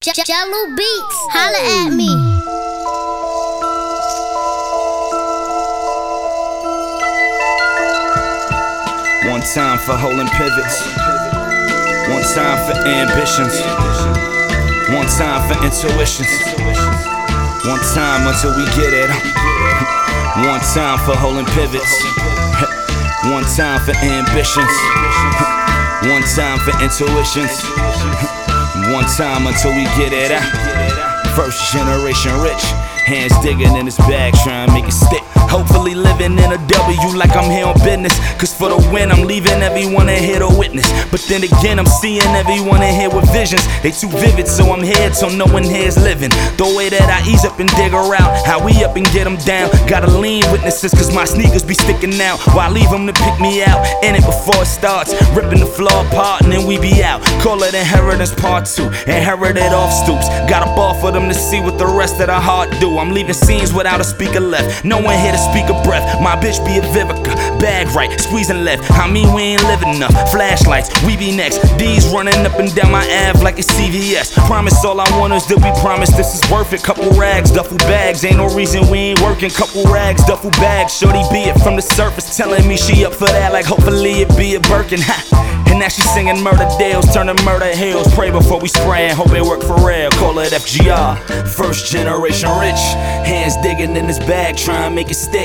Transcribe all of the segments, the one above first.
Jello Beats, holla at me. One time for holding pivots, one time for ambitions, one time for intuitions, one time until we get it. One time for holding pivots, one time for ambitions, one time for intuitions, one time until we get it. First generation rich, hands digging in his bag, trying to make it stick. Hopefully living in a W like I'm here on business. Cause for the win I'm leaving everyone in here to witness. But then again I'm seeing everyone in here with visions. They too vivid so I'm here till no one here's living. The way that I ease up and dig her out, how we up and get them down. Gotta lean witnesses cause my sneakers be sticking out. While I leave them to pick me out, in it before it starts. Ripping the floor apart and then we be out. Call it inheritance part 2, inherited off stoops. Got a ball for them to see what the rest of the heart do. I'm leaving scenes without a speaker left. No one here to speak a breath. My bitch be a Vivica, bag right, squeezing left. I mean we ain't living enough. Flashlights, we be next. D's running up and down my Ave like it's CVS. Promise all I want is that we promise this is worth it. Couple rags, duffel bags, ain't no reason we ain't working. Couple rags, duffel bags, shorty be it from the surface, telling me she up for that like hopefully it be a Birkin. Ha. And now she singing murder deals, turning murder hills. Pray before we sprayin', hope it work for real. Call it FGR, first generation rich. Hands digging in his bag, trying to make it stick.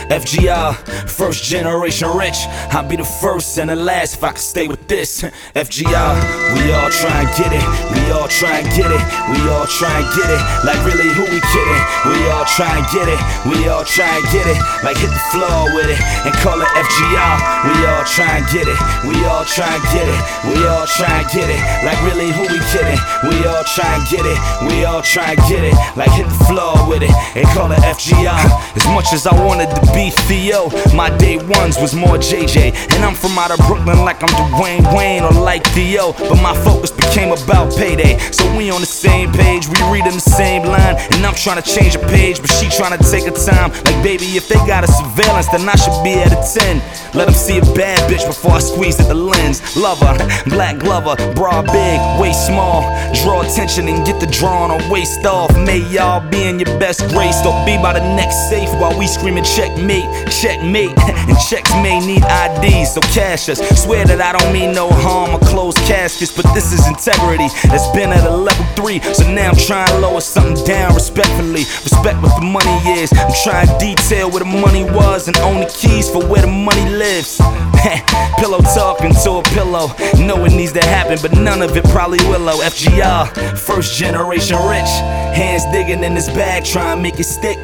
FGR, first generation rich. I'll be the first and the last if I can stay with this. FGR, we all try and get it. We all try and get it. We all try and get it. Like really, who we kidding? We all try and get it. We all try and get it. Like hit the floor with it and call it FGR. We all try and get it. We all try and get it. We all try and get it. Like really, who we kidding? We all try and get it. We all try and get it. Like hit the floor with it and call it FGR. As much as I wanted to be Theo, my day ones was more JJ. And I'm from out of Brooklyn like I'm Dwayne Wayne or like Theo. But my focus became about payday. So we on the same page, we reading the same line. And I'm trying to change a page, but she trying to take her time. Like baby, if they got a surveillance, then I should be at a 10. Let them see a bad bitch before I squeeze at the lens. Lover, black glover, bra big, waist small. Draw attention and get the draw on her waist off. May y'all be in your best grace. Don't be by the next safe while we screaming checkmate, checkmate. And checks may need IDs, so cash us. Swear that I don't mean no harm or closed caskets, but this is integrity that's been at a level 3. So now I'm trying to lower something down respectfully. Respect what the money is. I'm trying to detail where the money was and own the keys for where the money lives. Pillow talking to a pillow. Know it needs to happen, but none of it probably will. FGR, first generation rich. Hands digging in his bag, trying to make it stick.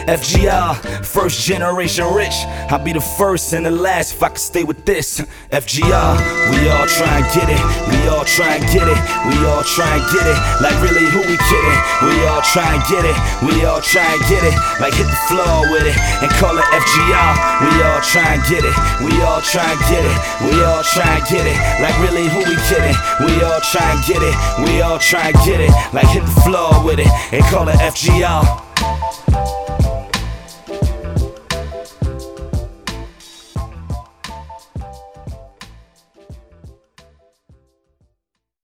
FGR, first generation rich. I'll be the first and the last if I can stay with this. FGR, we all try and get it. We all try and get it. We all try and get it. Like really, who we kidding? We all try and get it. We all try and get it. Like hit the floor with it and call it FGR. We all try and get it. We all try and get it. We all try and get it. Like really, who we kidding? We all try and get it. We all try and get it. Like hit the floor with it and call it FGR.